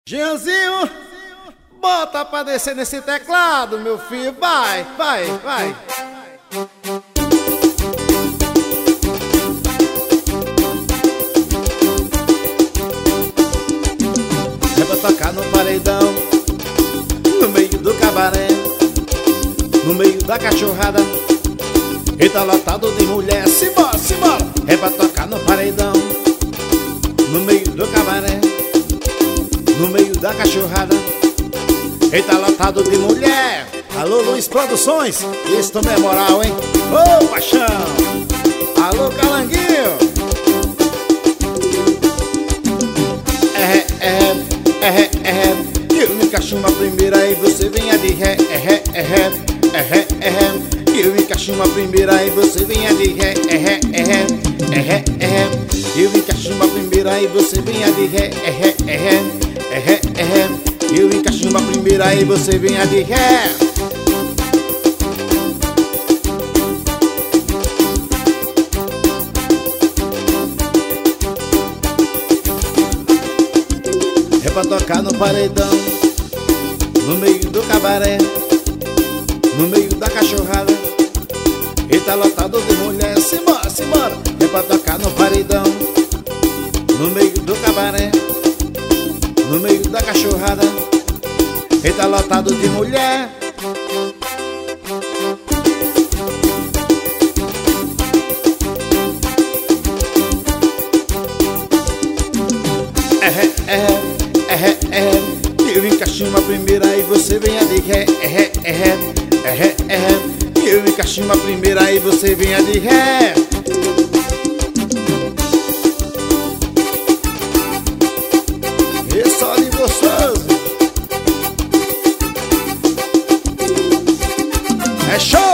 Jeanzinho, bota pra descer nesse teclado, meu filho. Vai, vai, vai. É pra tocar no paredão, no meio do cabaré, no meio da cachorrada. E tá lotado de mulher. Simbora, simbora. É pra tocar no paredão, no meio do cabaré, no meio da cachorrada. E tá lotado de mulher. Alô, Luiz Produções, isso também é moral, hein? Ô, paixão. Alô, Calanguinho. Eu me encaixo uma primeira e você venha de ré. Eu me encaixo uma primeira e você venha de ré. Eu me encaixo uma primeira e você venha de ré. Eu me encaixo uma primeira e você venha de ré. É pra tocar no paredão, no meio do cabaré, no meio da cachorrada. E tá lotado de mulher. Simbora, simbora. É pra tocar no paredão, no meio do cabaré, no meio da cachorrada. E tá lotado de mulher. Eu encaixo uma primeira e você venha de ré. Eu encaixo uma primeira e você venha de ré. E só de gostoso. É show!